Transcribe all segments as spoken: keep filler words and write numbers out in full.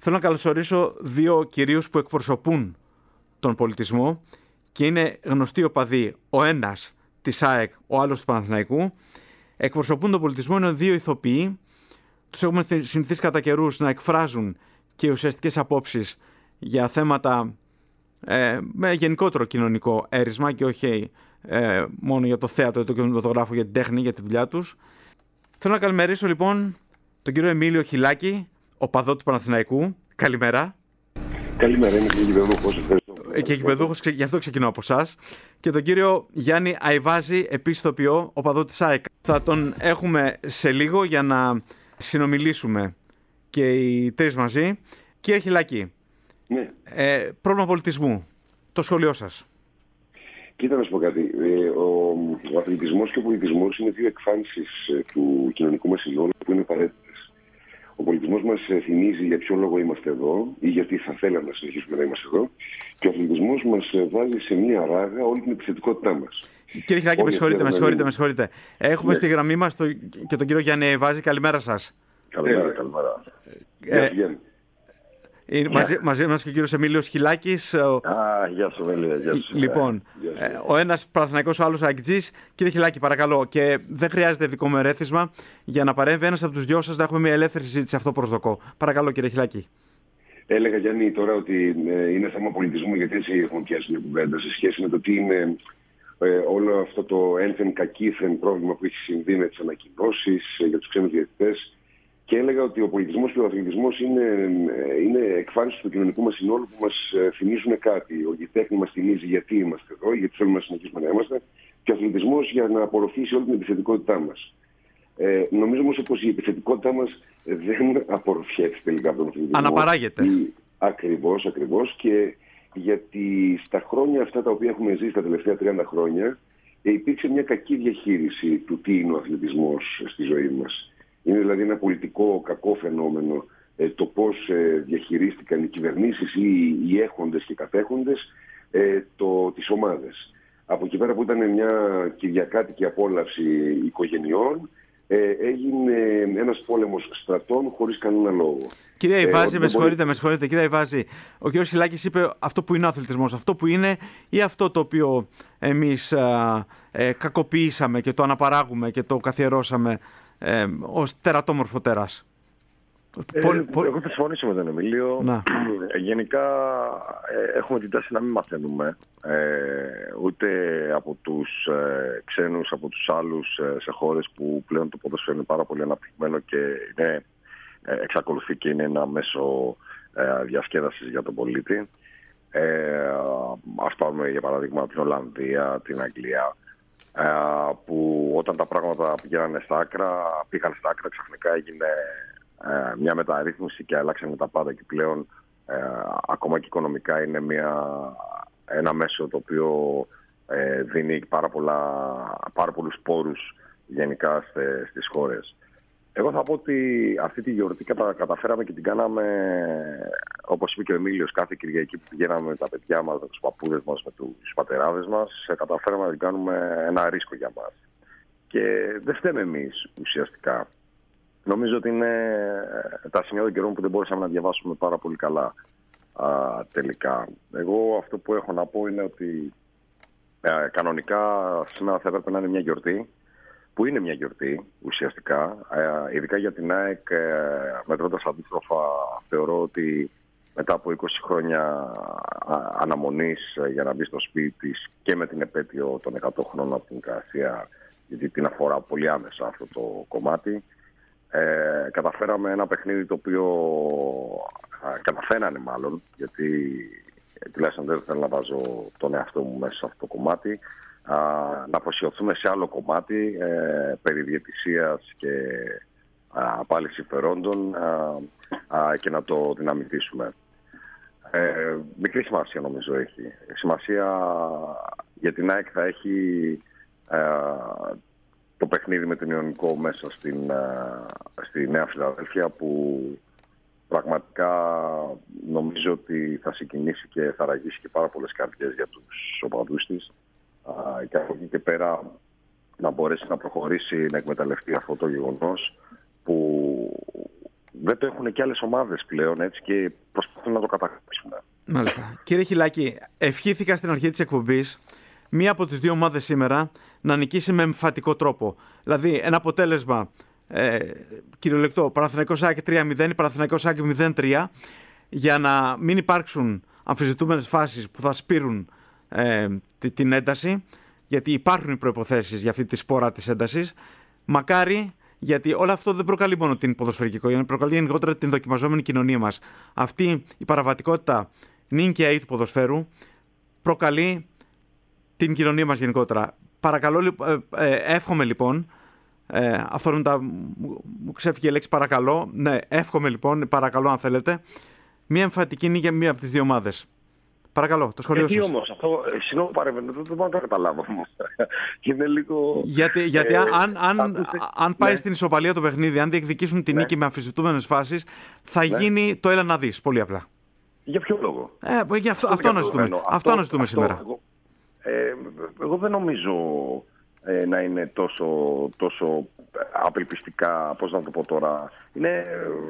Θέλω να καλωσορίσω δύο κυρίους που εκπροσωπούν τον πολιτισμό και είναι γνωστοί οπαδοί. Ο ένας της ΑΕΚ, ο άλλος του Παναθηναϊκού. Εκπροσωπούν τον πολιτισμό, είναι δύο ηθοποιοί. Τους έχουμε συνηθίσει κατά καιρούς να εκφράζουν και ουσιαστικές απόψεις για θέματα ε, με γενικότερο κοινωνικό έρισμα και όχι ε, μόνο για το θέατρο ή το κινηματογράφο, για την τέχνη, για τη δουλειά τους. Θέλω να καλημερίσω λοιπόν τον κύριο Εμίλιο Χιλάκη, οπαδό του Παναθηναϊκού. Καλημέρα. Καλημέρα, είμαι και γηπεδούχος. Και γηπεδούχος, γι' αυτό ξεκινώ από εσάς. Και τον κύριο Γιάννη Αϊβάζη, επίσης ηθοποιό, οπαδό της ΑΕΚ. Θα τον έχουμε σε λίγο για να συνομιλήσουμε και οι τρεις μαζί. Κύριε Χιλάκη, ναι. ε, πρόβλημα πολιτισμού. Το σχόλιο σας. Κοίτα να σου πω κάτι. Ε, ο, ο αθλητισμός και ο πολιτισμός είναι δύο εκφάνσεις ε, του κοινωνικού μας συνόλου που είναι απαραίτητες. Ο πολιτισμός μας θυμίζει για ποιο λόγο είμαστε εδώ ή γιατί θα θέλαμε να συνεχίσουμε να είμαστε εδώ. Και ο αθλητισμός μας βάζει σε μία ράγα όλη την επιθετικότητά μας. Κύριε Χιλάκη, με συγχωρείτε, με συγχωρείτε, με συγχωρείτε. Έχουμε ναι. στη γραμμή μας το, και τον κύριο Γιάννη Αϊβάζη. Καλημέρα σας. Καλημέρα, καλημέρα. Ε, Γεια Είναι μαζί, μαζί μας και ο κύριος Εμίλιος Χιλάκης. Α, γεια σου, Εμίλιο. Γεια σου. Λοιπόν, γεια σου. ο ένας Παναθηναϊκός, ο άλλος ΑΕΚΤΖΙς. Κύριε Χιλάκη, παρακαλώ, και δεν χρειάζεται δικό μου ερέθισμα για να παρέμβει ένας από τους δυο σας να έχουμε μια ελεύθερη συζήτηση. Αυτό προσδοκώ. Παρακαλώ, κύριε Χιλάκη. Έλεγα, Γιάννη, τώρα ότι ε, είναι θέμα πολιτισμού, γιατί έτσι έχουμε πιάσει μια κουβέντα σε σχέση με το τι είναι ε, όλο αυτό το ένθεν κακήθεν πρόβλημα που έχει συμβεί με τις ανακοινώσεις ε, για τους ξένους διαιτητές. Και έλεγα ότι ο πολιτισμός και ο αθλητισμός είναι, είναι εκφάνσεις του κοινωνικού μας συνόλου που μας θυμίζουν κάτι. Η τέχνη μας θυμίζει γιατί είμαστε εδώ, γιατί θέλουμε να συνεχίσουμε να είμαστε, και ο αθλητισμός για να απορροφήσει όλη την επιθετικότητά μας. Ε, νομίζω όμως πως η επιθετικότητά μας δεν απορροφιέται τελικά από τον αθλητισμό. Αναπαράγεται. Ακριβώς, ακριβώς. Και γιατί στα χρόνια αυτά τα οποία έχουμε ζήσει τα τελευταία τριάντα χρόνια, υπήρξε μια κακή διαχείριση του τι είναι ο αθλητισμός στη ζωή μας. Είναι δηλαδή ένα πολιτικό κακό φαινόμενο ε, το πώς ε, διαχειρίστηκαν οι κυβερνήσεις ή οι έχοντες και κατέχοντες ε, το, τις ομάδες. Από εκεί πέρα που ήταν μια κυριακάτικη απόλαυση οικογενειών, ε, έγινε ένας πόλεμος στρατών χωρίς κανένα λόγο. Κύριε Αϊβάζη, ε, με συγχωρείτε, μπορεί... με συγχωρείτε. Κύριε Αϊβάζη, ο κ. Χιλάκης είπε αυτό που είναι ο αθλητισμός, αυτό που είναι ή αυτό το οποίο εμείς α, ε, κακοποιήσαμε και το αναπαράγουμε και το καθιερώσαμε Ε, ως τερατόμορφο τέρας. Ε, Πολύ, πολύ... Εγώ θα συμφωνήσω με τον Εμίλιο. Να. Γενικά ε, έχουμε την τάση να μην μαθαίνουμε ε, ούτε από τους ε, ξένους, από τους άλλους ε, σε χώρες που πλέον το ποδόσφαιρο είναι πάρα πολύ αναπτυγμένο και είναι, ε, εξακολουθεί και είναι ένα μέσο ε, διασκέδασης για τον πολίτη. Ε, ας πάρουμε για παράδειγμα την Ολλανδία, την Αγγλία, που όταν τα πράγματα πηγαίνανε στα άκρα, πήγαν στα άκρα, ξαφνικά έγινε ε, μια μεταρρύθμιση και αλλάξανε τα πάντα και πλέον ε, ακόμα και οικονομικά είναι μια, ένα μέσο το οποίο ε, δίνει πάρα, πολλά, πάρα πολλούς πόρους γενικά στε, στις χώρες. Εγώ θα πω ότι αυτή τη γιορτή κατα, καταφέραμε και την κάναμε, όπως είπε και ο Εμίλιος, κάθε Κυριακή που πηγαίναμε με τα παιδιά μας, με τους παππούδες μας, με τους πατεράδες μας, καταφέραμε να την κάνουμε ένα ρίσκο για μας. Και δεν φταίμε εμείς ουσιαστικά. Νομίζω ότι είναι τα σημεία των καιρών που δεν μπορούσαμε να διαβάσουμε πάρα πολύ καλά α, τελικά. Εγώ αυτό που έχω να πω είναι ότι ε, κανονικά σήμερα θα έπρεπε να είναι μια γιορτή, που είναι μια γιορτή ουσιαστικά, ε, ειδικά για την ΑΕΚ, ε, μετρώντας αντίστροφα, θεωρώ ότι μετά από είκοσι χρόνια αναμονής ε, για να μπει στο σπίτι της και με την επέτειο των εκατό χρόνων από την Ικαρασία, γιατί την αφορά πολύ άμεσα αυτό το κομμάτι, ε, καταφέραμε ένα παιχνίδι το οποίο ε, καταφέρανε μάλλον, γιατί ε, τουλάχιστον δεν θέλω να βάζω τον εαυτό μου μέσα σε αυτό το κομμάτι, Α, να αποσιωθούμε σε άλλο κομμάτι ε, περί διαιτησίας και α, πάλι συμφερόντων α, α, και να το δυναμητήσουμε. Ε, μικρή σημασία νομίζω έχει. Σημασία για την ΑΕΚ θα έχει ε, το παιχνίδι με τον Ιωνικό μέσα στην, ε, στη Νέα Φιλαδέλφια, που πραγματικά νομίζω ότι θα συγκινήσει και θα ραγίσει και πάρα πολλές καρδιές για τους οπαδούς της. Uh, και από εκεί και πέρα να μπορέσει να προχωρήσει, να εκμεταλλευτεί αυτό το γεγονός που δεν το έχουν και άλλες ομάδες πλέον, έτσι, και προσπαθούν να το κατακτήσουν. Μάλιστα. Κύριε Χιλάκη, ευχήθηκα στην αρχή της εκπομπής μία από τις δύο ομάδες σήμερα να νικήσει με εμφατικό τρόπο. Δηλαδή ένα αποτέλεσμα ε, κυριολεκτό, Παναθηναϊκός ΑΕΚ τρία μηδέν ή Παναθηναϊκός ΑΕΚ μηδέν τρία, για να μην υπάρξουν αμφισβητούμενες φάσεις που θα σπείρουν ε, την ένταση, γιατί υπάρχουν οι προϋποθέσεις για αυτή τη σπόρα της έντασης. Μακάρι, γιατί όλο αυτό δεν προκαλεί μόνο την ποδοσφαιρική οικογένεια, προκαλεί γενικότερα την δοκιμαζόμενη κοινωνία μας. Αυτή η παραβατικότητα νυν και αή του ποδοσφαίρου προκαλεί την κοινωνία μας γενικότερα. Παρακαλώ, ε, ε, εύχομαι λοιπόν, ε, αυτό είναι τα, μου ξέφυγε η λέξη παρακαλώ, ναι, εύχομαι λοιπόν, παρακαλώ αν θέλετε, μία εμφατική νίκη για μία από τις δύο ομάδες. Παρακαλώ, το σχολείο σας. Γιατί όμως, αυτό, συγγνώμη παρέμβαινε, δεν μπορώ να το καταλάβω όμως. Είναι λίγο... Γιατί, γιατί ε, αν, αν, αν, αν πάει ναι. στην ισοπαλία το παιχνίδι, αν διεκδικήσουν τη ναι. νίκη με αμφισβητούμενες φάσεις, θα ναι. γίνει το έλα να δεις, πολύ απλά. Για ποιο λόγο? Ε, για αυτό, αυτό, αυτό, να ζητούμε, αυτό, αυτό να ζητούμε σήμερα. Εγώ, ε, εγώ δεν νομίζω ε, να είναι τόσο, τόσο απελπιστικά, πώς να το πω τώρα. Είναι,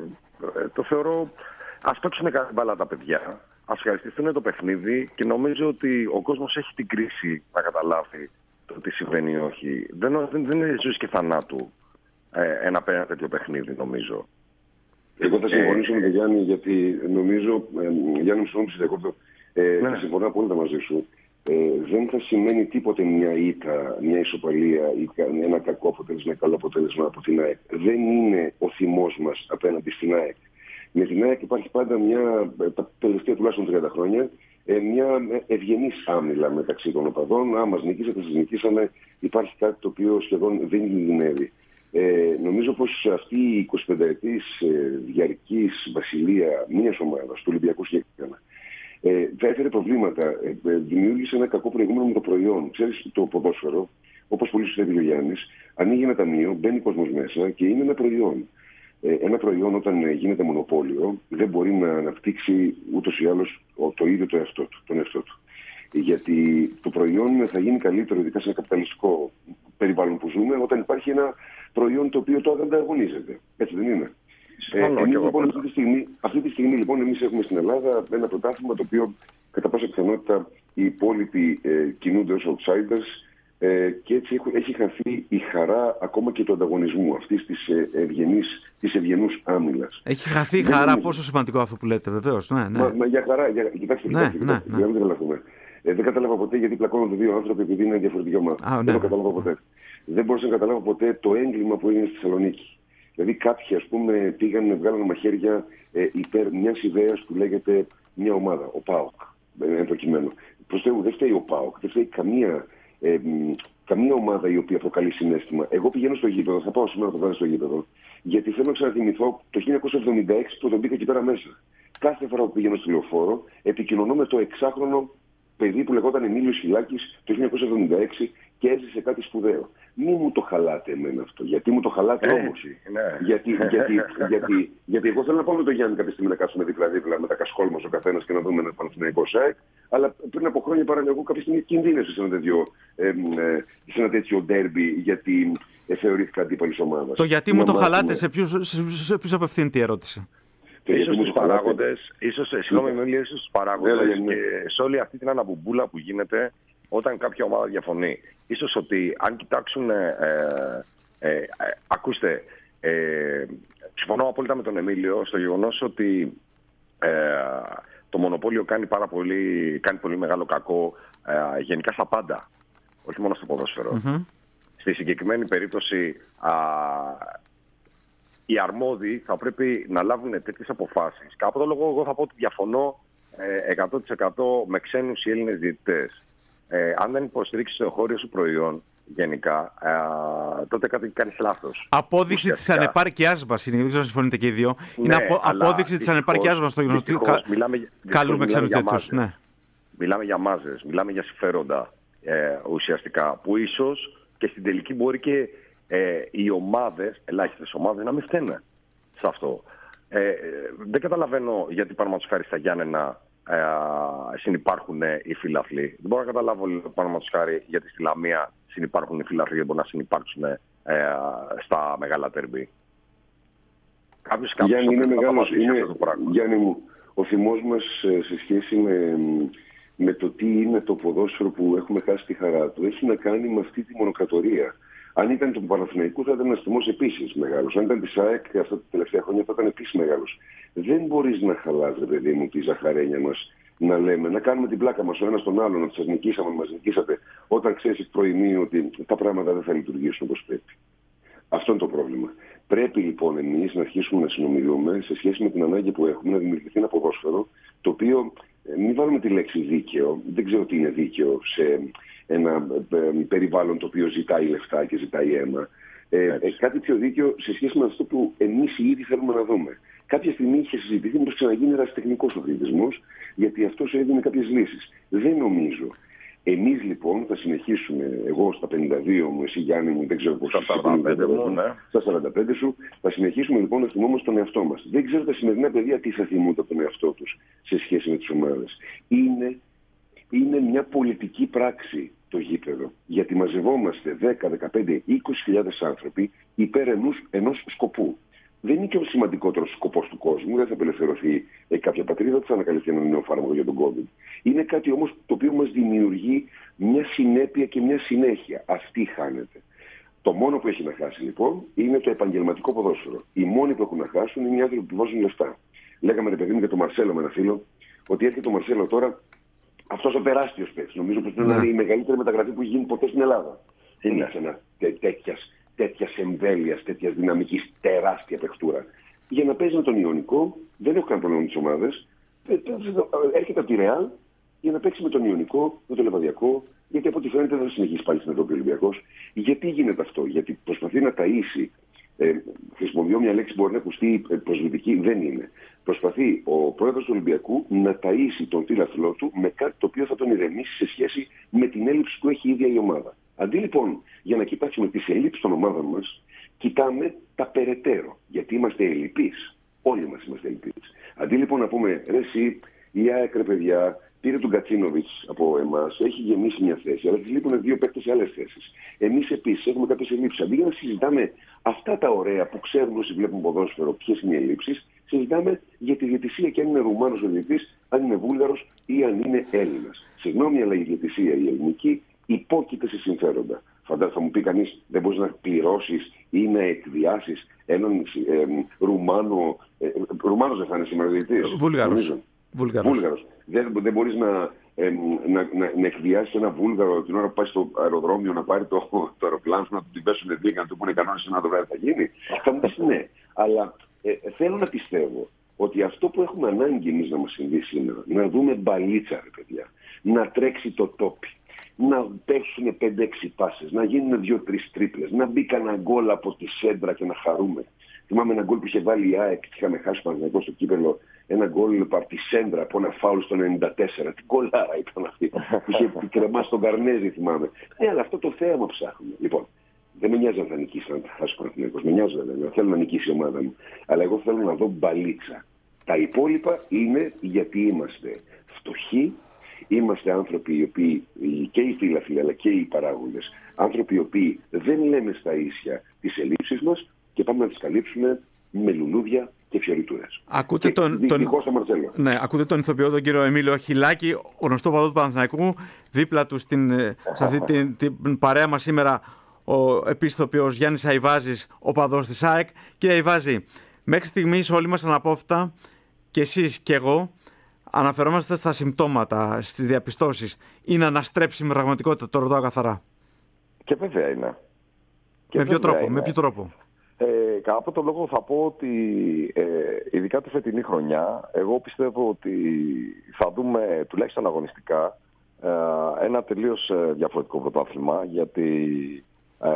ε, το θεωρώ, ας παίξουν καλή μπάλα τα παιδιά. Ας ευχαριστηθούν το παιχνίδι και νομίζω ότι ο κόσμος έχει την κρίση να καταλάβει το τι συμβαίνει ή όχι. Δεν, δεν, δεν είναι ζωής και θανάτου ε, ένα, ένα τέτοιο παιχνίδι, νομίζω. Εγώ θα συμφωνήσω ε, με τον Γιάννη, γιατί νομίζω, ε, Γιάννη μου συγγνώμη διακόπτω, ε, ναι. θα συμφωνώ απόλυτα μαζί σου. Ε, δεν θα σημαίνει τίποτε μια ήττα, μια ισοπαλία ή ένα κακό αποτέλεσμα, ένα καλό αποτέλεσμα από την ΑΕΚ. Δεν είναι ο θυμός μας απέναντι στην ΑΕΚ. Με την ΑΕΚ υπάρχει πάντα μια, τα τελευταία τουλάχιστον τριάντα χρόνια, μια ευγενής άμυλα μεταξύ των οπαδών. Α, μας νικήσατε, σας νικήσαμε. Υπάρχει κάτι το οποίο σχεδόν δεν κινδυνεύει. Ε, νομίζω πως αυτή η εικοσιπενταετής ε, διαρκής βασιλεία μιας ομάδας, του Ολυμπιακού συγκεκριμένα, ε, θα έφερε προβλήματα. Ε, ε, δημιούργησε ένα κακό προηγούμενο με το προϊόν. Ξέρεις, το ποδόσφαιρο, όπως πολύ σωστά είπε ο Γιάννης, ανοίγει ένα ταμείο, μπαίνει κόσμος μέσα και είναι ένα προϊόν. Ένα προϊόν όταν γίνεται μονοπόλιο δεν μπορεί να αναπτύξει ούτως ή άλλως το ίδιο το εαυτό του, τον εαυτό του. Γιατί το προϊόν θα γίνει καλύτερο, ειδικά σε ένα καπιταλιστικό περιβάλλον που ζούμε, όταν υπάρχει ένα προϊόν το οποίο το ανταγωνίζεται. Έτσι δεν είναι? Ε, εμείς, λοιπόν, αυτή, τη στιγμή, αυτή τη στιγμή λοιπόν εμείς έχουμε στην Ελλάδα ένα πρωτάθλημα το οποίο κατά πάσα πιθανότητα οι υπόλοιποι ε, κινούνται ως outsiders. Ε, και έτσι έχει χαθεί η χαρά ακόμα και του ανταγωνισμού, αυτής της, ευγενής, της ευγενούς άμυλας. Έχει χαθεί η χαρά, νομίζω... πόσο σημαντικό αυτό που λέτε, βεβαίως. Ναι, ναι. Μα, μα για χαρά, για... κοιτάξτε, ναι, κοιτάξτε, ναι, κοιτάξτε, ναι. για να μην τρελαθούμε. Ε, δεν κατάλαβα ποτέ γιατί πλακώνονται δύο άνθρωποι επειδή είναι διαφορετική ομάδα. Α, ναι. Δεν το κατάλαβα ποτέ. Δεν μπορούσα να καταλάβω ποτέ το έγκλημα που έγινε στη Θεσσαλονίκη. Δηλαδή κάποιοι, ας πούμε, πήγαν, βγάλαν μαχαίρια ε, υπέρ μιας ιδέας που λέγεται μια ομάδα, ο ΠΑΟΚ. Εν προκειμένου. Προς Θεού, δεν φταίει ο ΠΑΟΚ, δεν φταίει καμία. Ε, καμία ομάδα η οποία προκαλεί συναίσθημα. Εγώ πηγαίνω στο γήπεδο, θα πάω σήμερα το βράδυ στο γήπεδο, γιατί θέλω να ξαναθυμηθώ το χίλια εννιακόσια εβδομήντα έξι που τον μπήκα εκεί πέρα μέσα. Κάθε φορά που πηγαίνω στο λεωφόρο, επικοινωνώ με το εξάχρονο παιδί που λεγόταν Εμίλιος Χιλάκης το χίλια εννιακόσια εβδομήντα έξι και έζησε κάτι σπουδαίο. Μη μου το χαλάτε εμένα αυτό. Γιατί μου το χαλάτε όμως. Ναι. Γιατί, γιατί, γιατί, γιατί εγώ θέλω να πάω με τον Γιάννη κάποια στιγμή να κάτσουμε δίπλα-δίπλα με τα κασκόλ μας ο καθένας και να δούμε ένα Παναθηναϊκό ΣΑΕΚ. Αλλά πριν από χρόνια παραλογώ κάποια στιγμή κινδύνευσε σε ένα τέτοιο, ε, ε, σε ένα τέτοιο ντέρμπι, γιατί ε, θεωρήθηκα αντίπαλης ομάδας. Το γιατί μου το χαλάτε, σε ποιους απευθύνεται η ερώτηση? Ίσως στους παράγοντες, ίσως, συγγνώμη Εμίλιο, ίσως στους παράγοντες και σε όλη αυτή την αναμπουμπούλα που γίνεται όταν κάποια ομάδα διαφωνεί. Ίσως ότι αν κοιτάξουν, ε, ε, ε, ακούστε, ε, συμφωνώ απόλυτα με τον Εμίλιο στο γεγονός ότι ε, το μονοπόλιο κάνει, πάρα πολύ, κάνει πολύ μεγάλο κακό ε, γενικά στα πάντα, όχι μόνο στο ποδόσφαιρο. Mm-hmm. Στη συγκεκριμένη περίπτωση α, οι αρμόδιοι θα πρέπει να λάβουν τέτοιες αποφάσεις. Κάπου το λόγο εγώ θα πω ότι διαφωνώ ε, εκατό τοις εκατό με ξένους ή Έλληνες διαιτητές. Ε, αν δεν υποστηρίξεις το εγχώριο σου προϊόν γενικά, ε, τότε κάτι κάνεις λάθος. Απόδειξη της ανεπάρκειάς μας είναι, δεν ξέρω αν συμφωνείτε και οι δύο. Ναι, είναι απο, απόδειξη της ανεπάρκειάς μας στο γεγονός ότι κα, καλούμε ξένους διαιτητούς. Ναι. Μιλάμε για μάζες, μιλάμε για συμφέροντα ε, ουσιαστικά, που ίσως και στην τελική μπορεί και ε, οι ομάδες, ελάχιστες ομάδες, να μην φταίνε σε αυτό. Ε, δεν καταλαβαίνω γιατί παραδείγματος χάρη στα Γιάννενα ε, συνυπάρχουν οι φιλαθλοί. Δεν μπορώ να καταλάβω παραδείγματος χάρη γιατί στη Λαμία συνυπάρχουν οι φιλαθλοί, δεν μπορούν να συνυπάρξουν ε, στα μεγάλα τέρμπι. Κάποιος, κάποιος Γιάννη, είναι μεγάλος, είναι, αυτό το πράγμα. Γιάννη μου, ο θυμός μας σε σχέση με, με το τι είναι το ποδόσφαιρο που έχουμε χάσει τη χαρά του έχει να κάνει με αυτή τη μονοκρατορία. Αν ήταν του Παναθηναϊκού θα ήταν ένας θυμός επίσης μεγάλος. Αν ήταν της ΑΕΚ αυτά τα τελευταία χρόνια θα ήταν επίσης μεγάλος. Δεν μπορείς να χαλάς, ρε παιδί μου, τη ζαχαρένια μας, να λέμε, να κάνουμε την πλάκα μας ο ένας τον άλλον, ότι σας νικήσαμε, μας νικήσατε, όταν ξέρεις εκ προημίου ότι τα πράγματα δεν θα λειτουργήσουν όπως πρέπει. Αυτό είναι το πρόβλημα. Πρέπει λοιπόν εμείς να αρχίσουμε να συνομιλούμε σε σχέση με την ανάγκη που έχουμε να δημιουργηθεί ένα ποδόσφαιρο, το οποίο, μην βάλουμε τη λέξη δίκαιο, δεν ξέρω τι είναι δίκαιο σε ένα περιβάλλον το οποίο ζητάει λεφτά και ζητάει αίμα. Ε, ε, κάτι πιο δίκαιο σε σχέση με αυτό που εμείς οι ίδιοι θέλουμε να δούμε. Κάποια στιγμή είχε συζητηθεί πως ξαναγίνει ερασιτεχνικός ο αθλητισμός, γιατί αυτός έδινε κάποιες λύσεις. Δεν νομίζω. Εμείς λοιπόν θα συνεχίσουμε, εγώ στα πενήντα δύο μου, εσύ Γιάννη μου, δεν ξέρω πώς στα σαράντα πέντε μου, ναι. Στα σαράντα πέντε σου, θα συνεχίσουμε λοιπόν να θυμόμαστε τον εαυτό μας. Δεν ξέρω τα σημερινά παιδιά τι θα θυμούνται από τον εαυτό τους σε σχέση με τις ομάδες. Είναι, είναι μια πολιτική πράξη το γήπεδο. Γιατί μαζευόμαστε δέκα, δεκαπέντε, είκοσι χιλιάδες άνθρωποι υπέρ ενός, ενός σκοπού. Δεν είναι και ο σημαντικότερος σκοπός του κόσμου, δεν θα απελευθερωθεί ε, κάποια πατρίδα, δεν θα ανακαλυφθεί ένα νέο φάρμακο για τον COVID. Είναι κάτι όμως το οποίο μας δημιουργεί μια συνέπεια και μια συνέχεια. Αυτή χάνεται. Το μόνο που έχει να χάσει λοιπόν είναι το επαγγελματικό ποδόσφαιρο. Οι μόνοι που έχουν να χάσουν είναι οι άνθρωποι που βάζουν λεφτά. Λέγαμε ρε παιδί μου για τον Μαρσέλο με ένα φίλο, ότι έρχεται ο Μαρσέλο τώρα, αυτός ο τεράστιος παίκτης. Νομίζω πως είναι ναι. η μεγαλύτερη μεταγραφή που έχει γίνει ποτέ στην Ελλάδα. Δεν είναι ένα τέτοιας. τέτοια εμβέλεια, τέτοια δυναμική, τεράστια παιχτούρα. Για να παίζει με τον Ιωνικό, δεν έχω κανένα πρόβλημα με τις ομάδες. Έρχεται από τη Ρεάλ για να παίξει με τον Ιωνικό, με τον Λεβαδιακό, γιατί από ό,τι φαίνεται δεν θα συνεχίσει πάλι στην Ευρώπη ο Ολυμπιακός. Γιατί γίνεται αυτό, γιατί προσπαθεί να ταΐσει. Ε, χρησιμοποιώ μια λέξη που μπορεί να ακουστεί προσβλητική, δεν είναι. Προσπαθεί ο πρόεδρος του Ολυμπιακού να ταΐσει τον φίλαθλό του με κάτι το οποίο θα τον ηρεμήσει σε σχέση με την έλλειψη που έχει η ίδια η ομάδα. Αντί λοιπόν για να κοιτάξουμε τις ελλείψεις των ομάδων μας, κοιτάμε τα περαιτέρω. Γιατί είμαστε ελλειπείς. Όλοι μας είμαστε ελλειπείς. Αντί λοιπόν να πούμε, ρε εσύ, η ΑΕΚ ρε παιδιά, πήρε τον Κατσίνοβιτς από εμάς, έχει γεμίσει μια θέση, αλλά της λείπουν δύο παίκτες σε άλλες θέσεις. Εμείς επίσης έχουμε κάποιες ελλείψεις. Αντί για να συζητάμε αυτά τα ωραία που ξέρουν όσοι βλέπουν ποδόσφαιρο, ποιες είναι οι ελλείψεις, συζητάμε για τη διαιτησία και αν είναι Ρουμάνος ο διαιτητής, αν είναι Βούλγαρος ή αν είναι Έλληνας. Συγγνώμη, αλλά η διαιτησία η ελληνική υπόκειται σε συμφέροντα. Φαντάζομαι, θα μου πει κανείς, δεν μπορείς να πληρώσεις ή να εκβιάσεις έναν ε, Ρουμάνο. Ε, Ρουμάνος δεν θα είναι σήμερα διαιτητής. Βούλγαρος. Βούλγαρος. Βούλγαρος. Δεν, δεν μπορείς να, ε, να, να, να εκβιάσεις ένα Βούλγαρο την ώρα που πάει στο αεροδρόμιο να πάρει το, το αεροπλάνο να του την πέσουν δύο και να του πούνε κανόνες να το βράδυ θα γίνει. Θα μου πεις ναι. Αλλά ε, θέλω να πιστεύω ότι αυτό που έχουμε ανάγκη εμείς να μας συμβεί σήμερα, να δούμε μπαλίτσα, ρε παιδιά, να τρέξει το τόπι, να παίξουν πέντε έξι πάσες, να γίνουν δύο τρεις τρίπλες, να μπει κανένα γκολ από τη σέντρα και να χαρούμε. Θυμάμαι ένα γκολ που είχε βάλει η ΑΕΚ και είχαμε χάσει Παναθηναϊκό στο κύπελλο. Ένα γκολ από τη σέντρα από ένα φάουλ στο ενενήντα τέσσερα. Τι γκολάρα ήταν αυτή που είχε κρεμάσει τον Καρνέζη, θυμάμαι. Ναι, αλλά αυτό το θέαμα ψάχνουμε. Λοιπόν, δεν με νοιάζει αν θα νικήσει αν θα χάσει ο Παναθηναϊκός. Με νοιάζει βέβαια. Θέλω να νικήσει η ομάδα μου. Αλλά εγώ θέλω να δω μπαλίτσα. Τα υπόλοιπα είναι γιατί είμαστε φτωχοί. Είμαστε άνθρωποι οι οποίοι, και οι φίλαθλοι αλλά και οι παράγοντες, άνθρωποι οι οποίοι δεν λέμε στα ίσια τις ελλείψεις μας και πάμε να τις καλύψουμε με λουλούδια και φιωριτούρες. Ακούτε και τον, τον, ναι, ακούτε τον ηθοποιό τον κύριο Εμίλιο Χιλάκη, γνωστό παδό του Παναθηναϊκού, δίπλα του στην, σε αυτή την, την παρέα μας σήμερα ο επίσης ηθοποιός Γιάννης Αϊβάζης, ο παδός της ΑΕΚ. Κύριε Αϊβάζη, μέχρι στιγμής όλοι μας αναπόφευκτα, και εσείς και εγώ, αναφερόμαστε στα συμπτώματα, στις διαπιστώσεις. Είναι αναστρέψιμη πραγματικότητα, το ρωτάω καθαρά. Και βέβαια είναι. Και με, ποιο βέβαια τρόπο, είναι. με ποιο τρόπο. Ε, κατά από τον λόγο θα πω ότι ε, ειδικά τη φετινή χρονιά, εγώ πιστεύω ότι θα δούμε τουλάχιστον αγωνιστικά ε, ένα τελείως διαφορετικό πρωτάθλημα, γιατί ε,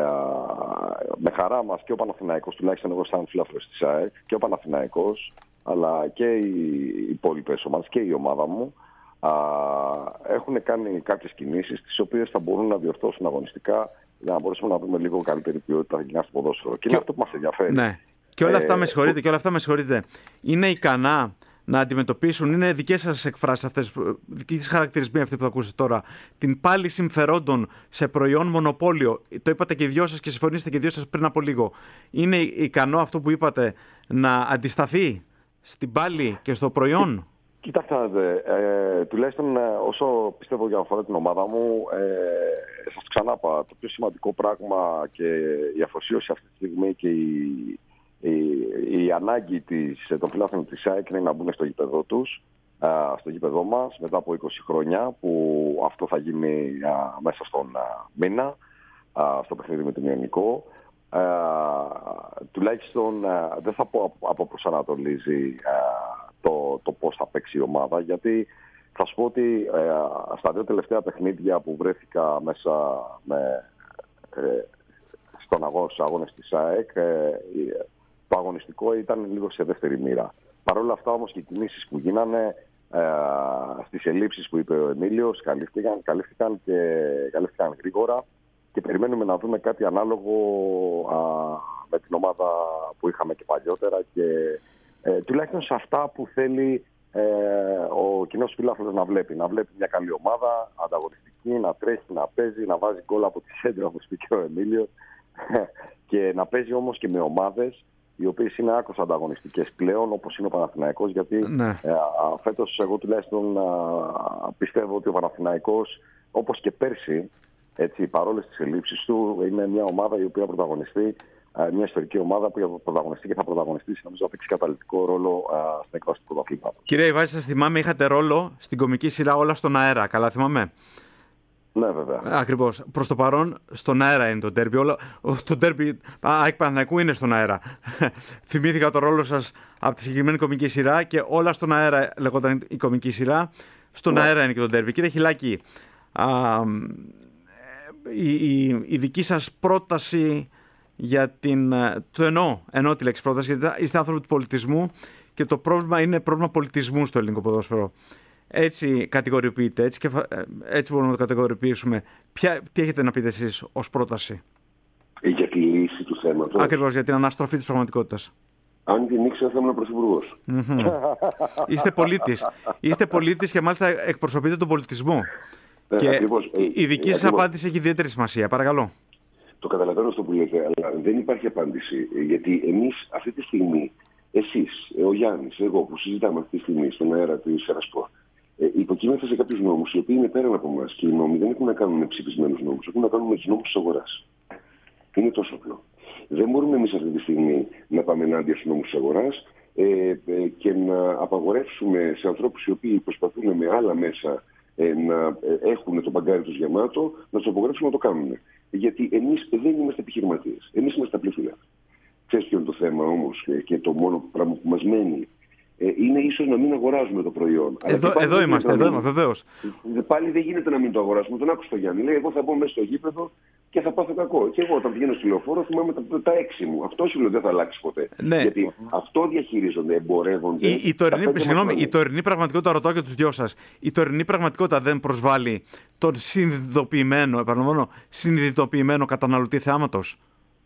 με χαρά μας και ο Παναθηναϊκός, τουλάχιστον εγώ σαν φιλάθλος της ΑΕΚ, και ο Παναθηναϊκός, αλλά και οι υπόλοιπες ομάδες και η ομάδα μου α, έχουν κάνει κάποιες κινήσεις τις οποίες θα μπορούν να διορθώσουν αγωνιστικά για να μπορέσουμε να δούμε λίγο καλύτερη ποιότητα στο ποδόσφαιρο. Και, και είναι αυτό που μας ενδιαφέρει. Ναι. Και όλα αυτά, ε, με συγχωρείτε, και όλα αυτά με συγχωρείτε. Είναι ικανά να αντιμετωπίσουν, είναι δικές σας εκφράσεις αυτές, δικές χαρακτηρισμοί αυτοί που θα ακούσετε τώρα, την πάλη συμφερόντων σε προϊόν μονοπόλιο. Το είπατε και οι δυο σας και συμφωνήσατε και οι δυο σας πριν από λίγο. Είναι ικανό αυτό που είπατε να αντισταθεί στην πάλη και στο προϊόν? Κοιτάξτε, ε, τουλάχιστον ε, όσο πιστεύω για να αφορά την ομάδα μου, ε, σας ξανάπα, το πιο σημαντικό πράγμα και η αφοσίωση αυτή τη στιγμή και η, η, η ανάγκη της, των φιλάθλων της ΑΕΚ είναι να μπουν στο γήπεδό τους, ε, στο γήπεδό μας, μετά από είκοσι χρόνια, που αυτό θα γίνει ε, μέσα στον ε, μήνα, ε, στο παιχνίδι με τον Ιωνικό. Ε, τουλάχιστον ε, δεν θα πω αποπροσανατολίζει ε, το, το πώς θα παίξει η ομάδα, γιατί θα σου πω ότι ε, στα δύο τελευταία παιχνίδια που βρέθηκα μέσα με, ε, στον αγώνα, στους αγώνες της ΑΕΚ, ε, το αγωνιστικό ήταν λίγο σε δεύτερη μοίρα. Παρ' όλα αυτά όμως και οι κινήσεις που γίνανε, ε, στις ελλείψεις που είπε ο Εμίλιος, καλύφθηκαν, καλύφθηκαν και καλύφθηκαν γρήγορα και περιμένουμε να δούμε κάτι ανάλογο α, με την ομάδα που είχαμε και παλιότερα και ε, τουλάχιστον σε αυτά που θέλει ε, ο κοινός φιλάθλος να βλέπει. Να βλέπει μια καλή ομάδα, ανταγωνιστική, να τρέχει, να παίζει, να βάζει γκολ από τη σέντρα, όπως είπε και ο Εμίλιος, και να παίζει όμως και με ομάδες οι οποίες είναι άκρως ανταγωνιστικές πλέον, όπως είναι ο Παναθηναϊκός, γιατί ναι. ε, φέτος εγώ τουλάχιστον α, πιστεύω ότι ο Παναθηναϊκός, όπως και πέρσι, έτσι, παρόλες τις ελλείψεις του, είναι μια ομάδα η οποία πρωταγωνιστεί, μια ιστορική ομάδα που θα πρωταγωνιστεί και θα πρωταγωνιστήσει, νομίζω, να παίξει καταλυτικό ρόλο στην έκβαση του πρωταθλήματος. Κύριε Ιβάζη, σας θυμάμαι, είχατε ρόλο στην κομική σειρά Όλα στον αέρα. Καλά θυμάμαι? Ναι, βέβαια. Ακριβώς. Προς το παρόν, στον αέρα είναι το ντέρμπι. Όλο, το ντέρμπι ΑΕΚ Παναθηναϊκού είναι στον αέρα. Θυμήθηκα το ρόλο σας από τη συγκεκριμένη κομική σειρά και Όλα στον αέρα λεγόταν η κομική σειρά. Στον ναι. αέρα είναι και το ντέρμπι. Κύριε Χιλάκη, α, η, η, η δική σας πρόταση για την... Το εννοώ, εννοώ τη λέξη πρόταση, γιατί είστε άνθρωποι του πολιτισμού και το πρόβλημα είναι πρόβλημα πολιτισμού στο ελληνικό ποδόσφαιρο. Έτσι κατηγοριοποιείτε, έτσι, και, έτσι μπορούμε να το κατηγοριοποιήσουμε. Ποια, τι έχετε να πείτε εσείς ως πρόταση? Για τη λύση του θέματος. Ακριβώς, για την αναστροφή της πραγματικότητας. Αν την ήξερα θα ήμουν πρωθυπουργός. Mm-hmm. Είστε πολίτης. Είστε πολίτης και μάλιστα εκπροσωπείτε τον πολιτισμό. Ε, και ακριβώς, ε, η δική σας απάντηση έχει ιδιαίτερη σημασία. Παρακαλώ. Το καταλαβαίνω αυτό που λέτε, αλλά δεν υπάρχει απάντηση. Γιατί εμείς αυτή τη στιγμή, εσείς, ο Γιάννης, εγώ που συζητάμε αυτή τη στιγμή στον αέρα της Ερασπορ, ε, υποκείμεθα σε κάποιους νόμους οι οποίοι είναι πέραν από εμάς. Και οι νόμοι δεν έχουν να κάνουν με ψηφισμένους νόμους, έχουν να κάνουν με τους νόμους της αγοράς. Είναι τόσο απλό. Δεν μπορούμε εμείς αυτή τη στιγμή να πάμε ενάντια στους νόμους της αγοράς ε, ε, και να απαγορεύσουμε σε ανθρώπους οι οποίοι προσπαθούν με άλλα μέσα ε, να ε, έχουν το μπαγκάρι τους γεμάτο, να τους απαγορεύσουμε να το κάνουν. Γιατί εμείς δεν είμαστε επιχειρηματίες. Εμείς είμαστε απλοί φιλάθλοι. Ξέρεις ποιο είναι το θέμα όμως και το μόνο πράγμα που μας μένει ε, είναι ίσως να μην αγοράζουμε το προϊόν. Εδώ, εδώ είμαστε, εδώ είμαστε, βεβαίως. Πάλι δεν γίνεται να μην το αγοράσουμε. Τον άκουσα το Γιάννη. Λέει: εγώ θα μπω μέσα στο γήπεδο και θα πάθω κακό. Και εγώ όταν πηγαίνω στη λεωφόρο θυμάμαι τα, τα έξι μου. Αυτό σου λέω δεν θα αλλάξει ποτέ. Ναι. Γιατί αυτό διαχειρίζονται, εμπορεύονται. Η, η, τωρινή, συγγνώμη, η τωρινή πραγματικότητα, ρωτάω και τους δυο σας, η τωρινή πραγματικότητα δεν προσβάλλει τον συνειδητοποιημένο, επαναλαμβάνω, συνειδητοποιημένο καταναλωτή θεάματος?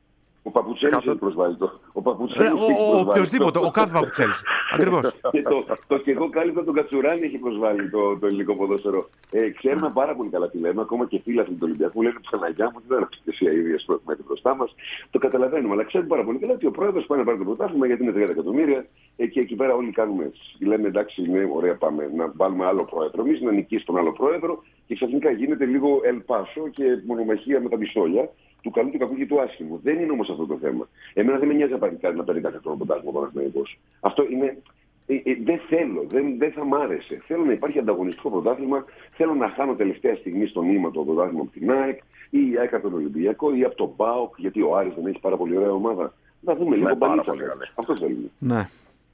Ο Παπουτσέλης έχει προσβάλει το. Ο Παπουτσέλης έχει προσβάλει. Οποιοςδήποτε, ο κάθε Παπουτσέλης. Ακριβώς. Και το, το και εγώ κάλυπτα τον Κατσουράνη έχει προσβάλει το, το ελληνικό ποδόσφαιρο. Ε, ξέρουμε πάρα πολύ καλά τι λέμε, ακόμα και φίλοι του Ολυμπιακού λένε Παναγιά μου, δεν είναι αυτή η ίδια που έχουμε μπροστά μας. Το καταλαβαίνουμε, αλλά ξέρουμε πάρα πολύ καλά ότι ο πρόεδρος πάει να πάρει το πρωτάθλημα γιατί είναι τριάντα εκατομμύρια ε, και εκεί πέρα όλοι κάνουμε έτσι. Λέμε εντάξει, ναι, ωραία, πάμε να βάλουμε άλλο πρόεδρο. Εμείς να νικήσει τον άλλο πρόεδρο και ξαφνικά γίνεται λίγο ελπάσο και μονομαχία με τα πιστόλια του καλού, του κακού και του άσχημου. Δεν είναι όμως αυτό το θέμα. Εμένα δεν με νοιάζει να πάρει κάθε χρόνο πρωτάθλημα ο Παναθηναϊκός. Αυτό είναι. Ε, ε, δεν θέλω, δεν, δεν θα μ' άρεσε. Θέλω να υπάρχει ανταγωνιστικό πρωτάθλημα. Θέλω να χάνω τελευταία στιγμή στο νήμα το πρωτάθλημα από την ΑΕΚ ή η ΑΕΚ από τον Ολυμπιακό ή από τον ΠΑΟΚ, γιατί ο Άρης δεν έχει πάρα πολύ ωραία ομάδα. Να δούμε λίγο μπαλίτσα. Αυτό θέλουμε. Ναι.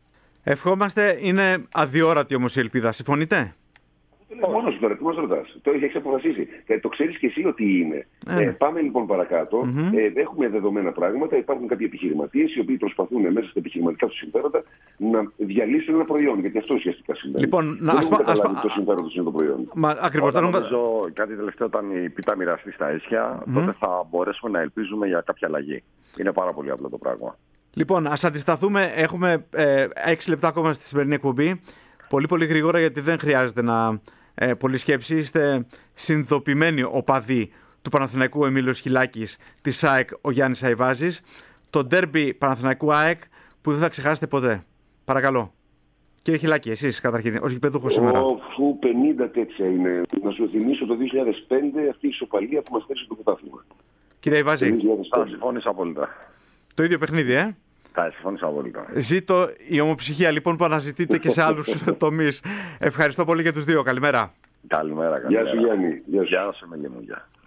Ευχόμαστε. Είναι αδιόρατη όμως η ελπίδα. Συμφωνείτε? Μόνο σου τώρα, τι μας ρωτάς. Το έχεις αποφασίσει. Ε, το ξέρεις και εσύ ότι είναι. Ε, ε, πάμε λοιπόν παρακάτω. Mm-hmm. Ε, έχουμε δεδομένα πράγματα. Υπάρχουν κάποιοι επιχειρηματίες οι οποίοι προσπαθούν μέσα στα επιχειρηματικά τους συμφέροντα να διαλύσουν ένα προϊόν. Γιατί αυτό ουσιαστικά συμβαίνει. Λοιπόν, να ας καταλάβει το συμφέρον τους είναι το προϊόν. Μα, ακριβώς. Όταν νομίζω κάτι τελευταίο, όταν η πίτα μοιραστεί στα ίσια, mm-hmm. τότε θα μπορέσουμε να ελπίζουμε για κάποια αλλαγή. Είναι πάρα πολύ απλό το πράγμα. Λοιπόν, ας αντισταθούμε. Έχουμε ε, έξι λεπτά ακόμα στη σημερινή εκπομπή. Πολύ πολύ γρήγορα, γιατί δεν χρειάζεται να ε, πολύ σκέψη. Είστε συνειδητοποιημένοι οπαδοί του Παναθηναϊκού Εμίλιος Χιλάκης, της ΑΕΚ ο Γιάννης Αϊβάζης. Το ντέρμπι Παναθηναϊκού ΑΕΚ που δεν θα ξεχάσετε ποτέ. Παρακαλώ. Κύριε Χιλάκη, εσείς καταρχήν, ως γηπεδούχος σήμερα. Αφού πενήντα τέτοια είναι. Να σου θυμίσω το δύο χιλιάδες πέντε αυτή η ισοπαλία που μας φέρει το πρωτάθλημα. Κύριε Αϊβάζη. Θα συμφωνήσω απόλυτα. Το ίδιο παιχνίδι, ε. Θα συμφωνήσω απόλυτα. Ζήτω η ομοψυχία λοιπόν που αναζητείτε και σε άλλους τομείς. Ευχαριστώ πολύ και τους δύο. Καλημέρα. Καλημέρα. Γεια σου Γιάννη. Γεια σου, Μελή μου. Γεια.